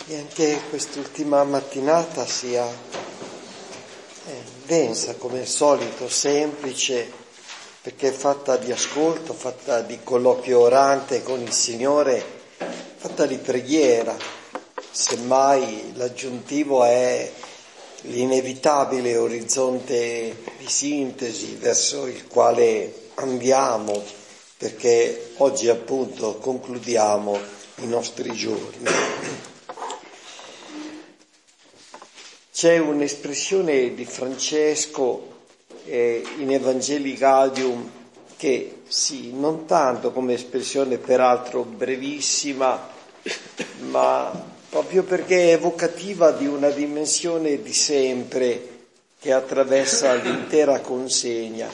E anche quest'ultima mattinata sia densa come al solito, semplice, perché è fatta di ascolto, fatta di colloquio orante con il Signore, fatta di preghiera. Semmai l'aggiuntivo è l'inevitabile orizzonte di sintesi verso il quale andiamo, perché oggi appunto concludiamo i nostri giorni. C'è un'espressione di Francesco in Evangelii Gaudium che sì, non tanto come espressione peraltro brevissima, ma proprio perché è evocativa di una dimensione di sempre che attraversa l'intera consegna.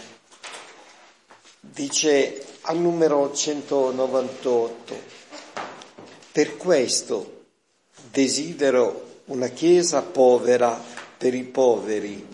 Dice al numero 198: per questo desidero una Chiesa povera per i poveri.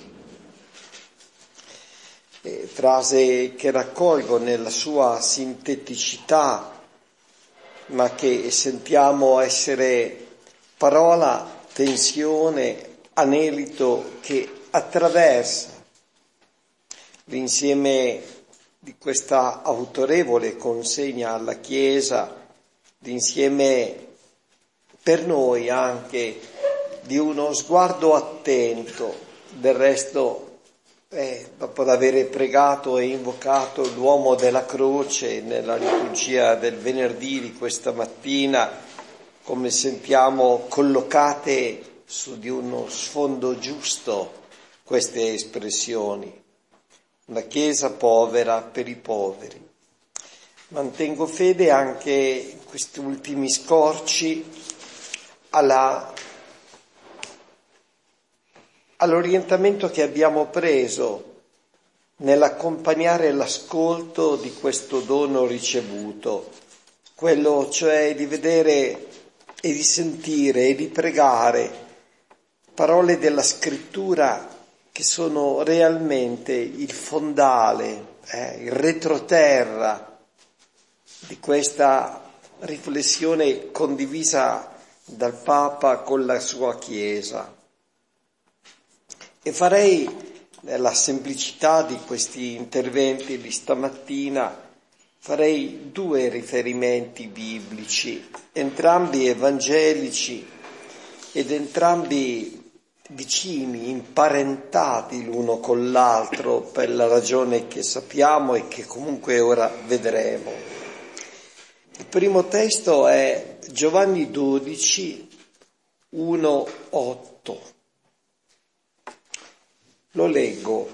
Frase che raccolgo nella sua sinteticità, ma che sentiamo essere parola, tensione, anelito che attraversa l'insieme di questa autorevole consegna alla Chiesa, l'insieme per noi anche di uno sguardo attento. Del resto, dopo aver pregato e invocato l'uomo della croce nella liturgia del venerdì di questa mattina, come sentiamo collocate su di uno sfondo giusto queste espressioni. Una Chiesa povera per i poveri. Mantengo fede anche in questi ultimi scorci all'orientamento che abbiamo preso nell'accompagnare l'ascolto di questo dono ricevuto, quello cioè di vedere e di sentire e di pregare parole della Scrittura che sono realmente il fondale, il retroterra di questa riflessione condivisa dal Papa con la sua Chiesa. E farei, nella semplicità di questi interventi di stamattina, farei due riferimenti biblici, entrambi evangelici ed entrambi vicini, imparentati l'uno con l'altro per la ragione che sappiamo e che comunque ora vedremo. Il primo testo è Giovanni 12, 1, 8. Lo leggo.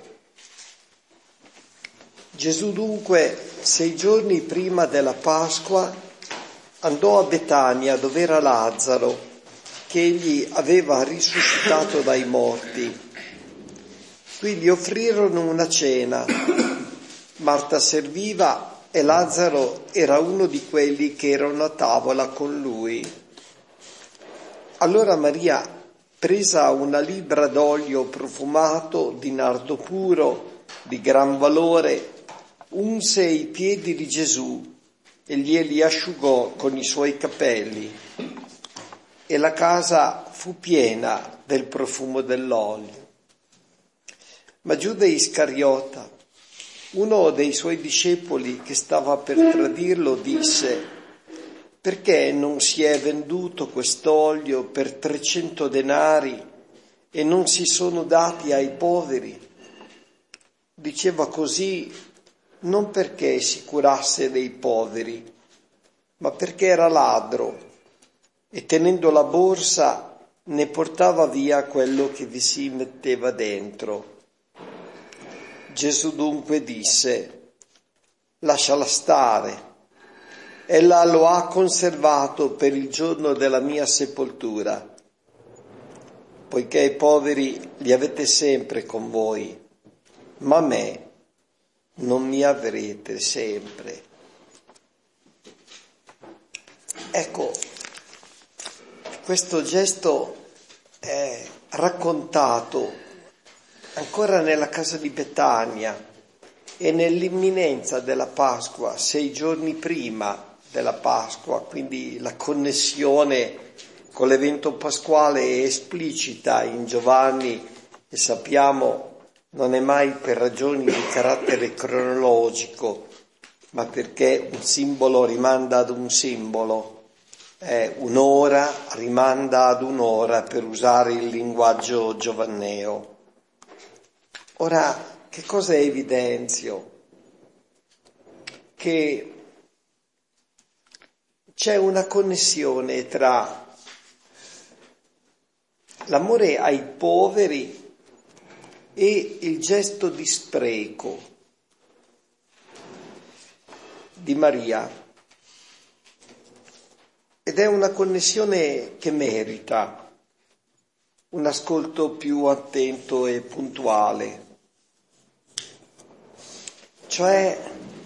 Gesù dunque 6 giorni prima della Pasqua andò a Betania dove era Lazzaro, che egli aveva risuscitato dai morti. Qui gli offrirono una cena. Marta serviva e Lazzaro era uno di quelli che erano a tavola con lui. Allora Maria, presa una libbra d'olio profumato di nardo puro, di gran valore, unse i piedi di Gesù e glieli asciugò con i suoi capelli. E la casa fu piena del profumo dell'olio. Ma Giuda Iscariota, uno dei suoi discepoli che stava per tradirlo, disse: perché non si è venduto quest'olio per 300 denari e non si sono dati ai poveri? Diceva così non perché si curasse dei poveri, ma perché era ladro e tenendo la borsa ne portava via quello che vi si metteva dentro. Gesù dunque disse: lasciala stare. Ella lo ha conservato per il giorno della mia sepoltura, poiché i poveri li avete sempre con voi, ma me non mi avrete sempre. Ecco, questo gesto è raccontato ancora nella casa di Betania e nell'imminenza della Pasqua, 6 giorni prima della Pasqua, quindi la connessione con l'evento pasquale è esplicita in Giovanni e sappiamo non è mai per ragioni di carattere cronologico, ma perché un simbolo rimanda ad un simbolo. Un'ora rimanda ad un'ora, per usare il linguaggio giovanneo. Ora, che cosa evidenzio? Che c'è una connessione tra l'amore ai poveri e il gesto di spreco di Maria. Ed è una connessione che merita un ascolto più attento e puntuale. Cioè,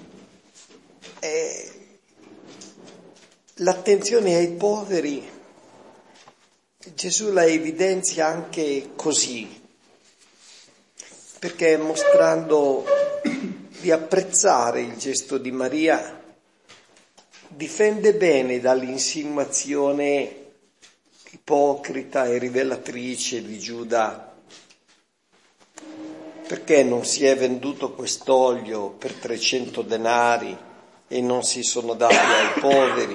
l'attenzione ai poveri, Gesù la evidenzia anche così, perché mostrando di apprezzare il gesto di Maria, difende bene dall'insinuazione ipocrita e rivelatrice di Giuda. Perché non si è venduto quest'olio per 300 denari e non si sono dati ai poveri?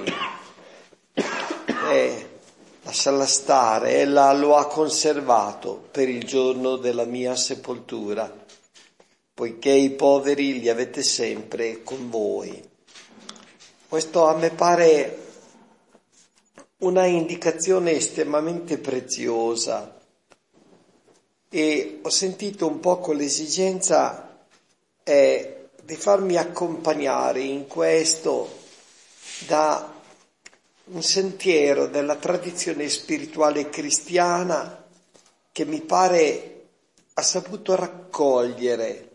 Lasciala stare, ella lo ha conservato per il giorno della mia sepoltura, poiché i poveri li avete sempre con voi. Questo a me pare una indicazione estremamente preziosa e ho sentito un po' con l'esigenza di farmi accompagnare in questo da un sentiero della tradizione spirituale cristiana che mi pare ha saputo raccogliere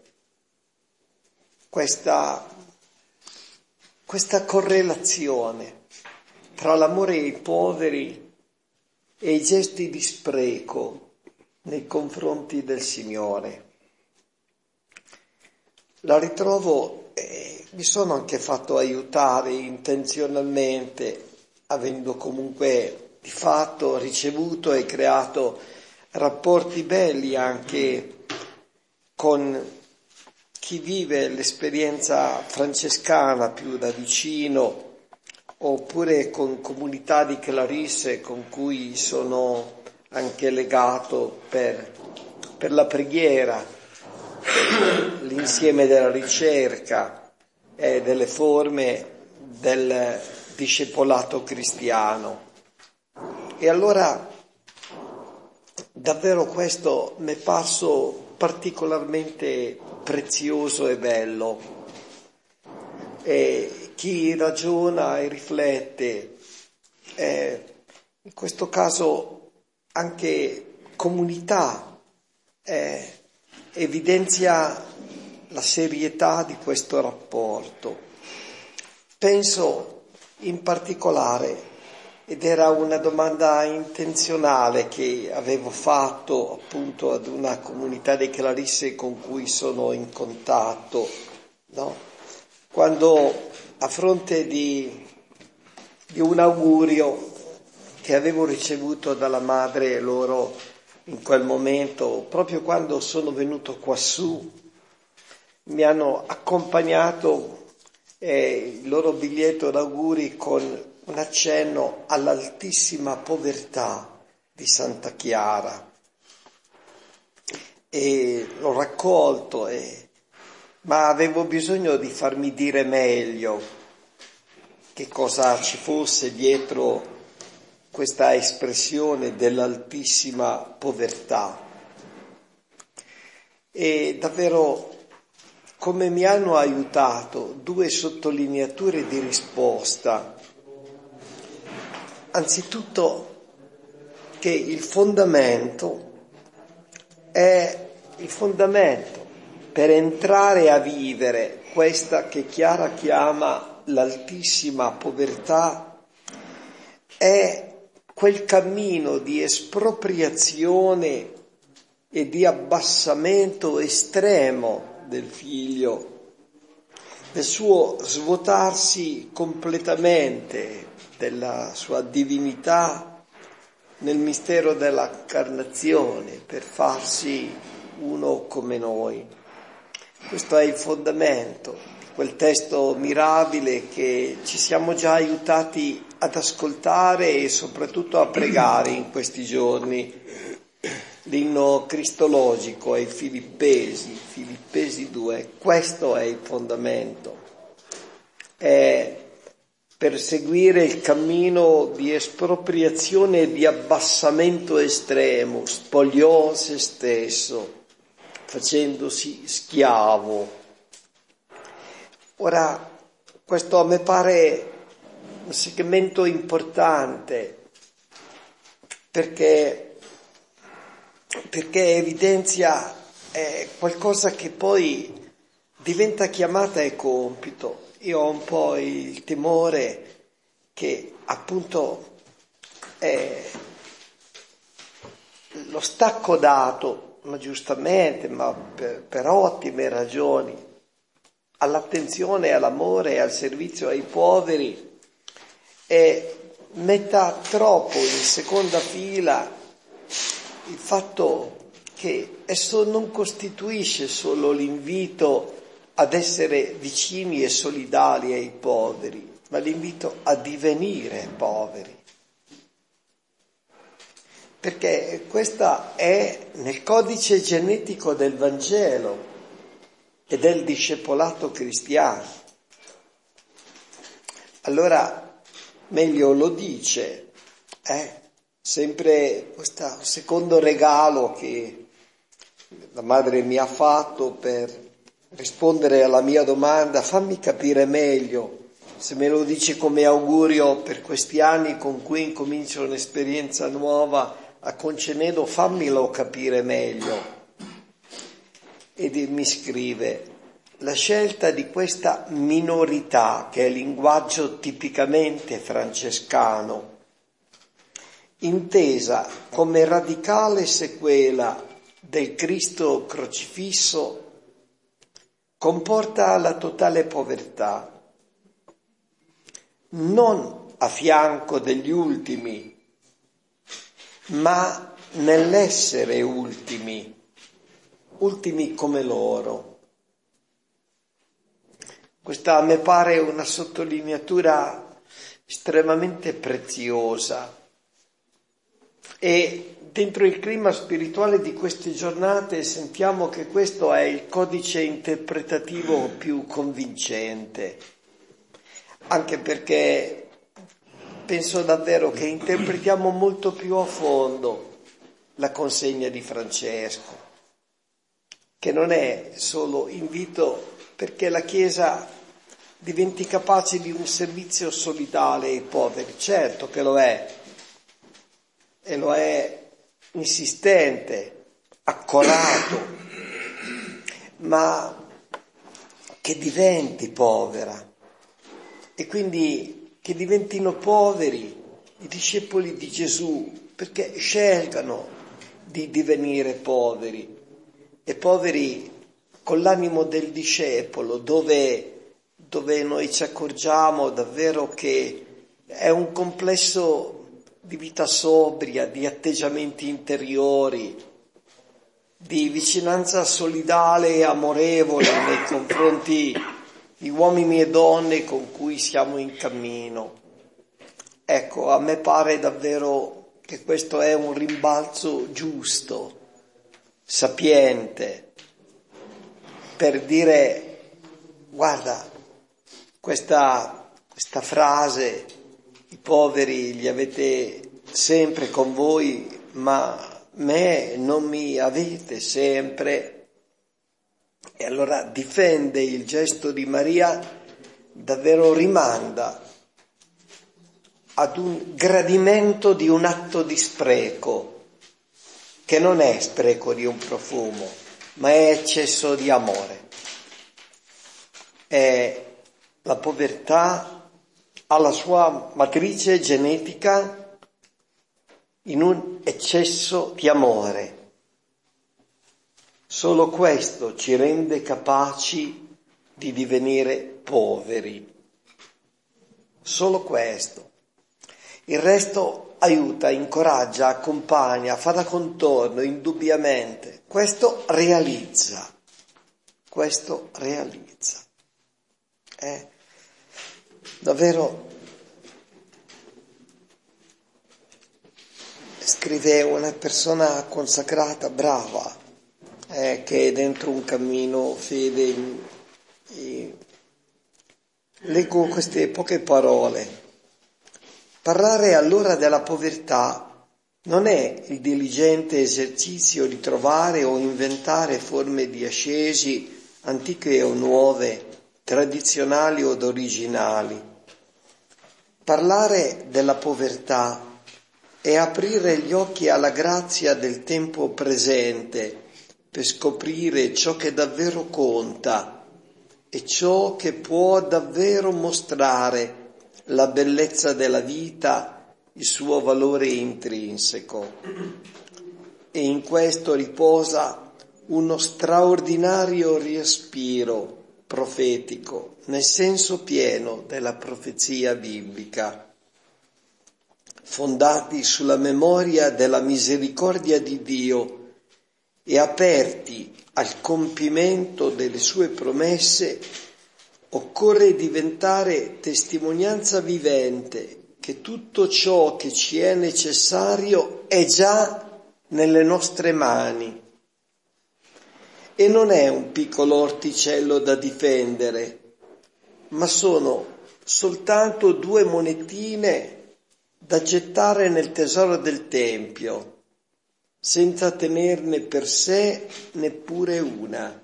questa correlazione tra l'amore ai poveri e i gesti di spreco nei confronti del Signore. La ritrovo, mi sono anche fatto aiutare intenzionalmente, avendo comunque di fatto ricevuto e creato rapporti belli anche con chi vive l'esperienza francescana più da vicino, oppure con comunità di clarisse con cui sono anche legato per la preghiera, l'insieme della ricerca e delle forme del discepolato cristiano. E allora davvero questo mi è parso particolarmente prezioso e bello. E chi ragiona e riflette, in questo caso anche comunità, evidenzia la serietà di questo rapporto. Penso in particolare, ed era una domanda intenzionale che avevo fatto appunto ad una comunità dei clarisse con cui sono in contatto, no? Quando a fronte di un augurio che avevo ricevuto dalla madre loro in quel momento, proprio quando sono venuto quassù, mi hanno accompagnato il loro biglietto d'auguri con un accenno all'altissima povertà di Santa Chiara, e l'ho raccolto, ma avevo bisogno di farmi dire meglio che cosa ci fosse dietro questa espressione dell'altissima povertà. E davvero come mi hanno aiutato due sottolineature di risposta. Anzitutto che il fondamento per entrare a vivere questa che Chiara chiama l'altissima povertà è quel cammino di espropriazione e di abbassamento estremo del figlio, del suo svuotarsi completamente della sua divinità nel mistero dell'incarnazione per farsi uno come noi. Questo è il fondamento di quel testo mirabile che ci siamo già aiutati ad ascoltare e soprattutto a pregare in questi giorni. L'inno cristologico ai Filippesi 2, questo è il fondamento. È perseguire il cammino di espropriazione e di abbassamento estremo, spogliò se stesso, facendosi schiavo. Ora, questo a me pare un segmento importante, perché evidenzia qualcosa che poi diventa chiamata e compito. Io ho un po' il timore che appunto lo stacco dato, ma giustamente, ma per ottime ragioni, all'attenzione, all'amore e al servizio ai poveri, metta troppo in seconda fila il fatto che esso non costituisce solo l'invito ad essere vicini e solidali ai poveri, ma l'invito a divenire poveri. Perché questa è nel codice genetico del Vangelo e del discepolato cristiano. Allora, meglio lo dice, sempre questo secondo regalo che la madre mi ha fatto per rispondere alla mia domanda, fammi capire meglio, se me lo dici come augurio per questi anni con cui incomincio un'esperienza nuova a Concenedo, fammelo capire meglio. Ed mi scrive, la scelta di questa minorità, che è linguaggio tipicamente francescano, intesa come radicale sequela del Cristo crocifisso, comporta la totale povertà, non a fianco degli ultimi, ma nell'essere ultimi come loro. Questa a me pare una sottolineatura estremamente preziosa e dentro il clima spirituale di queste giornate sentiamo che questo è il codice interpretativo più convincente, anche perché penso davvero che interpretiamo molto più a fondo la consegna di Francesco, che non è solo invito perché la Chiesa diventi capace di un servizio solidale ai poveri, certo che lo è, e lo è insistente, accorato, ma che diventi povera e quindi che diventino poveri i discepoli di Gesù, perché scelgano di divenire poveri e poveri con l'animo del discepolo, dove noi ci accorgiamo davvero che è un complesso di vita sobria, di atteggiamenti interiori, di vicinanza solidale e amorevole nei confronti di uomini e donne con cui siamo in cammino. Ecco, a me pare davvero che questo è un rimbalzo giusto, sapiente, per dire, guarda, questa frase, i poveri li avete sempre con voi, ma me non mi avete sempre. E allora difende il gesto di Maria, davvero rimanda ad un gradimento di un atto di spreco, che non è spreco di un profumo, ma è eccesso di amore. È la povertà ha la sua matrice genetica in un eccesso di amore. Solo questo ci rende capaci di divenire poveri. Solo questo. Il resto aiuta, incoraggia, accompagna, fa da contorno, indubbiamente. Questo realizza. Davvero, scrive una persona consacrata, brava, che è dentro un cammino fede. Leggo queste poche parole. Parlare allora della povertà non è il diligente esercizio di trovare o inventare forme di ascesi, antiche o nuove, tradizionali o originali. Parlare della povertà è aprire gli occhi alla grazia del tempo presente per scoprire ciò che davvero conta e ciò che può davvero mostrare la bellezza della vita, il suo valore intrinseco. E in questo riposa uno straordinario respiro profetico, nel senso pieno della profezia biblica, fondati sulla memoria della misericordia di Dio e aperti al compimento delle sue promesse. Occorre diventare testimonianza vivente che tutto ciò che ci è necessario è già nelle nostre mani e non è un piccolo orticello da difendere, ma sono soltanto 2 monetine da gettare nel tesoro del Tempio, senza tenerne per sé neppure una.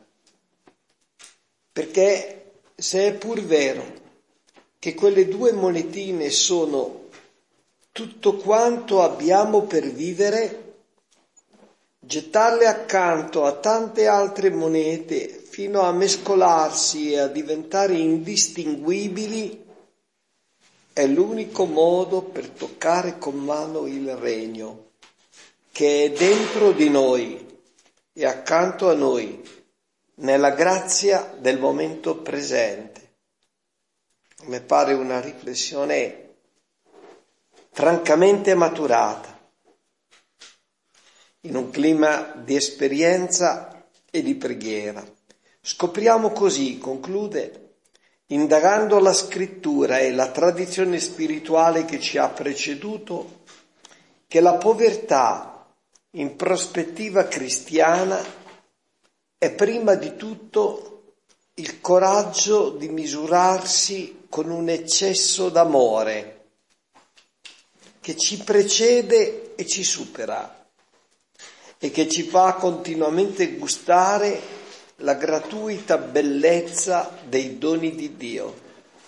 Perché se è pur vero che quelle 2 monetine sono tutto quanto abbiamo per vivere, gettarle accanto a tante altre monete fino a mescolarsi e a diventare indistinguibili è l'unico modo per toccare con mano il regno che è dentro di noi e accanto a noi, nella grazia del momento presente. Mi pare una riflessione francamente maturata, in un clima di esperienza e di preghiera. Scopriamo così, conclude, indagando la scrittura e la tradizione spirituale che ci ha preceduto, che la povertà in prospettiva cristiana è prima di tutto il coraggio di misurarsi con un eccesso d'amore che ci precede e ci supera e che ci fa continuamente gustare la gratuita bellezza dei doni di Dio.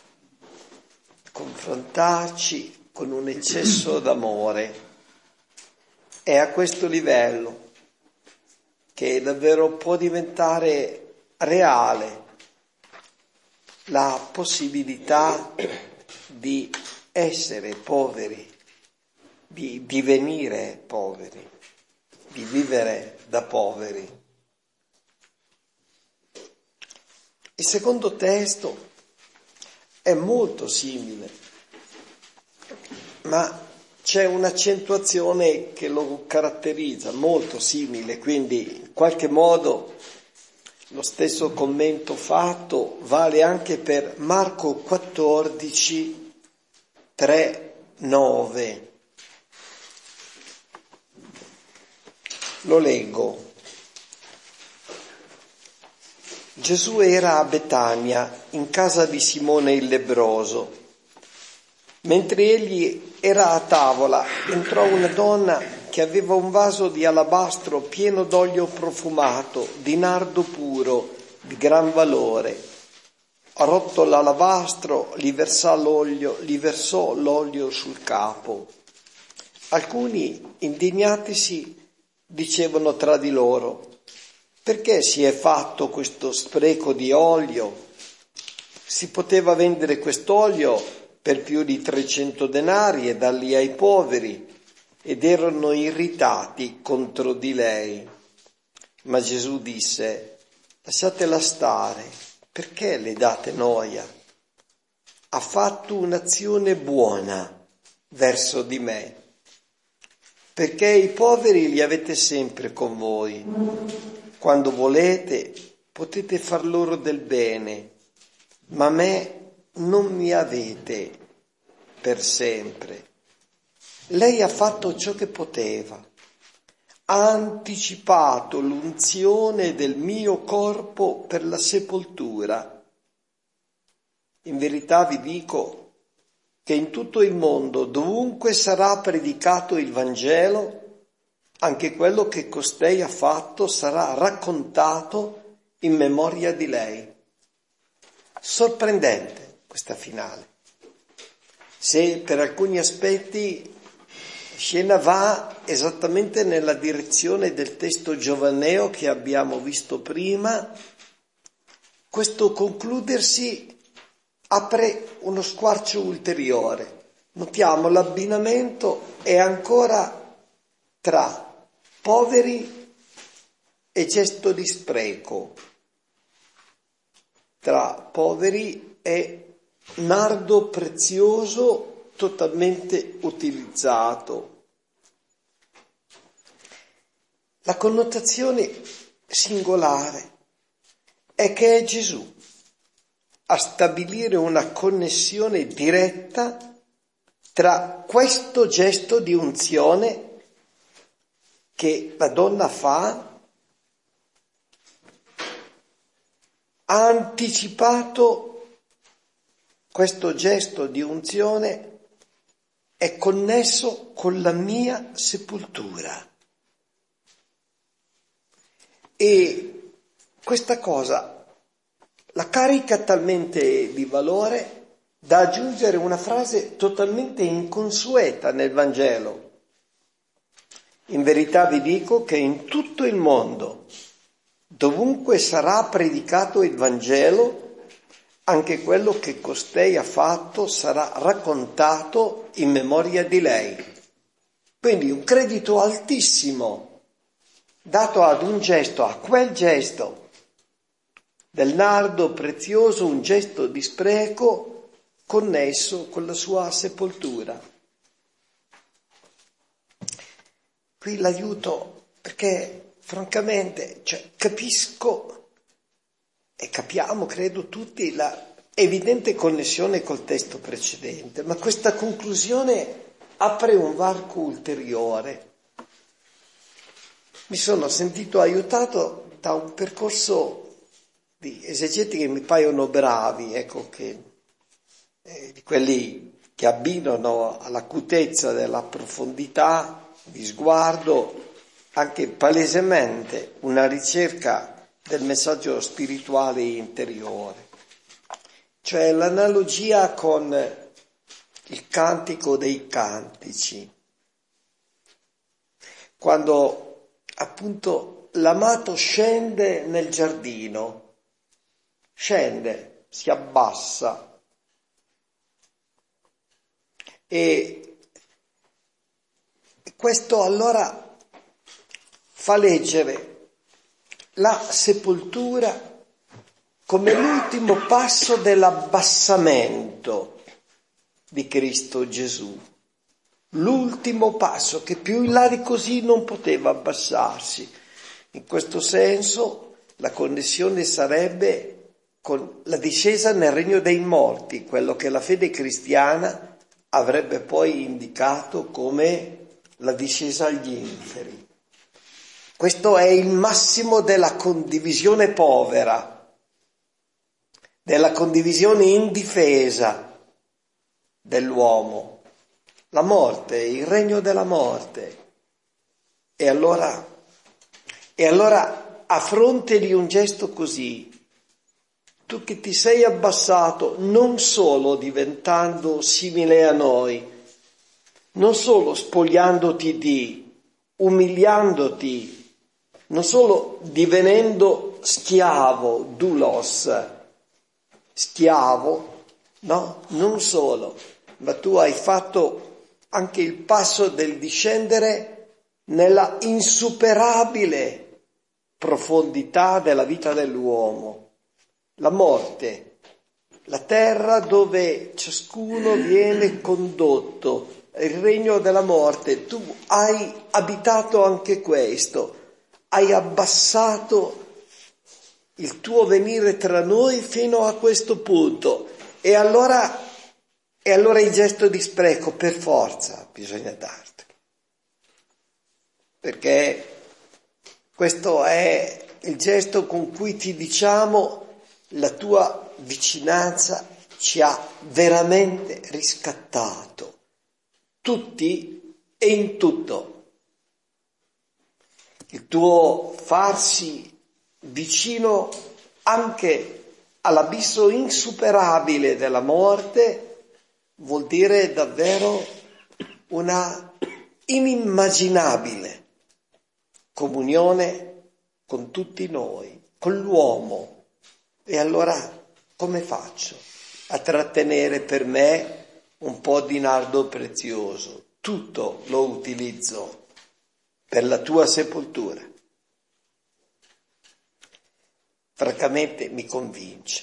Confrontarci con un eccesso d'amore è a questo livello che davvero può diventare reale la possibilità di essere poveri, di divenire poveri, di vivere da poveri. Il secondo testo è molto simile, ma c'è un'accentuazione che lo caratterizza, molto simile, quindi in qualche modo lo stesso commento fatto vale anche per Marco 14, 3, 9. Lo leggo. Gesù era a Betania, in casa di Simone il lebbroso. Mentre egli era a tavola, entrò una donna che aveva un vaso di alabastro pieno d'olio profumato, di nardo puro, di gran valore. Rotto l'alabastro, gli versò l'olio sul capo. Alcuni, indignatisi, dicevano tra di loro: perché si è fatto questo spreco di olio? Si poteva vendere quest'olio per più di 300 denari e darli ai poveri, ed erano irritati contro di lei. Ma Gesù disse: lasciatela stare, perché le date noia? Ha fatto un'azione buona verso di me. perché i poveri li avete sempre con voi. Quando volete potete far loro del bene, ma me non mi avete per sempre. Lei ha fatto ciò che poteva, ha anticipato l'unzione del mio corpo per la sepoltura. In verità vi dico che in tutto il mondo, dovunque sarà predicato il Vangelo, anche quello che costei ha fatto sarà raccontato in memoria di lei. Sorprendente questa finale. Se per alcuni aspetti scena va esattamente nella direzione del testo giovaneo che abbiamo visto prima, questo concludersi apre uno squarcio ulteriore. Notiamo l'abbinamento è ancora tra poveri e gesto di spreco, tra poveri e nardo prezioso totalmente utilizzato. La connotazione singolare è che è Gesù a stabilire una connessione diretta tra questo gesto di unzione che la donna fa, ha anticipato questo gesto di unzione, è connesso con la mia sepoltura. E questa cosa la carica talmente di valore da aggiungere una frase totalmente inconsueta nel Vangelo. In verità vi dico che in tutto il mondo, dovunque sarà predicato il Vangelo, anche quello che costei ha fatto sarà raccontato in memoria di lei. Quindi un credito altissimo dato ad un gesto, a quel gesto del nardo prezioso, un gesto di spreco connesso con la sua sepoltura. Qui l'aiuto perché francamente capisco e capiamo, credo tutti, la evidente connessione col testo precedente, ma questa conclusione apre un varco ulteriore. Mi sono sentito aiutato da un percorso di esegeti che mi paiono bravi, di quelli che abbinano all'acutezza della profondità di sguardo anche palesemente una ricerca del messaggio spirituale interiore. Cioè l'analogia con il cantico dei cantici, quando appunto l'amato scende nel giardino, scende, si abbassa e questo allora fa leggere la sepoltura come l'ultimo passo dell'abbassamento di Cristo Gesù. L'ultimo passo, che più in là di così non poteva abbassarsi. In questo senso la connessione sarebbe con la discesa nel regno dei morti, quello che la fede cristiana avrebbe poi indicato come la discesa agli inferi. Questo è il massimo della condivisione povera, della condivisione indifesa dell'uomo. La morte, il regno della morte. E allora, a fronte di un gesto così, tu che ti sei abbassato non solo diventando simile a noi, non solo spogliandoti umiliandoti, non solo divenendo schiavo, doulos, schiavo, no, non solo, ma tu hai fatto anche il passo del discendere nella insuperabile profondità della vita dell'uomo. La morte, la terra dove ciascuno viene condotto il regno della morte, tu hai abitato anche questo, hai abbassato il tuo venire tra noi fino a questo punto, e allora il gesto di spreco per forza bisogna dartelo, perché questo è il gesto con cui ti diciamo: la tua vicinanza ci ha veramente riscattato, tutti e in tutto. Il tuo farsi vicino anche all'abisso insuperabile della morte vuol dire davvero una inimmaginabile comunione con tutti noi, con l'uomo. E allora come faccio a trattenere per me un po' di nardo prezioso? Tutto lo utilizzo per la tua sepoltura. Francamente mi convince.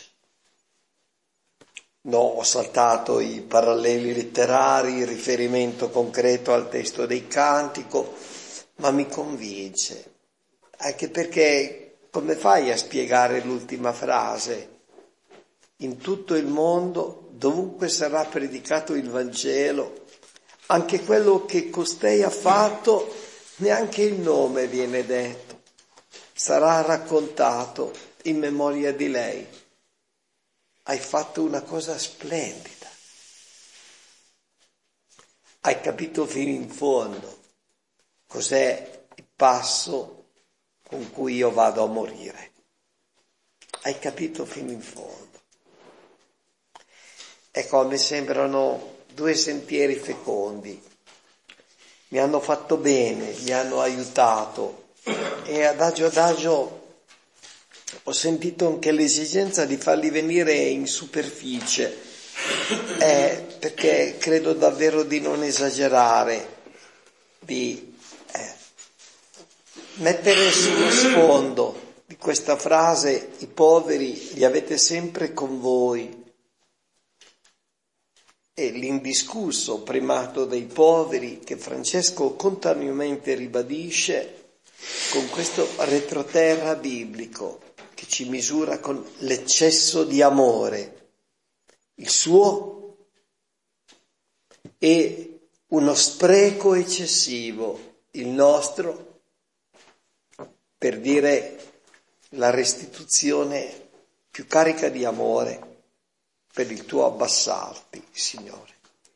No, ho saltato i paralleli letterari, il riferimento concreto al testo dei Cantico, ma mi convince, anche perché come fai a spiegare l'ultima frase? In tutto il mondo, dovunque sarà predicato il Vangelo, anche quello che costei ha fatto, neanche il nome viene detto, sarà raccontato in memoria di lei. Hai fatto una cosa splendida. Hai capito fino in fondo cos'è il passo con cui io vado a morire. Hai capito fino in fondo. Ecco, a me sembrano due sentieri fecondi. Mi hanno fatto bene, mi hanno aiutato, e adagio ho sentito anche l'esigenza di farli venire in superficie, perché credo davvero di non esagerare, di mettere sullo sfondo di questa frase: i poveri li avete sempre con voi, e l'indiscusso primato dei poveri che Francesco continuamente ribadisce con questo retroterra biblico che ci misura con l'eccesso di amore, il suo, e uno spreco eccessivo, il nostro, per dire la restituzione più carica di amore per il tuo abbassarti, Signore.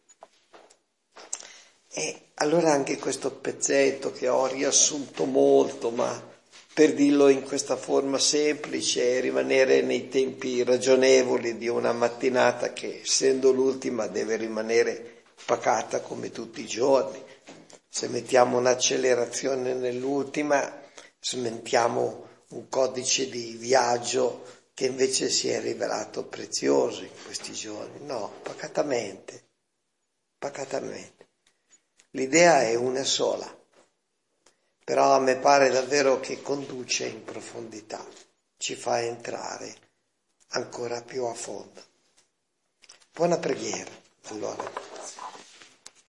E allora anche questo pezzetto che ho riassunto molto, ma per dirlo in questa forma semplice e rimanere nei tempi ragionevoli di una mattinata che, essendo l'ultima, deve rimanere pacata come tutti i giorni. Se mettiamo un'accelerazione nell'ultima, smentiamo un codice di viaggio che invece si è rivelato prezioso in questi giorni. No, pacatamente. L'idea è una sola, però a me pare davvero che conduce in profondità, ci fa entrare ancora più a fondo. Buona preghiera, allora.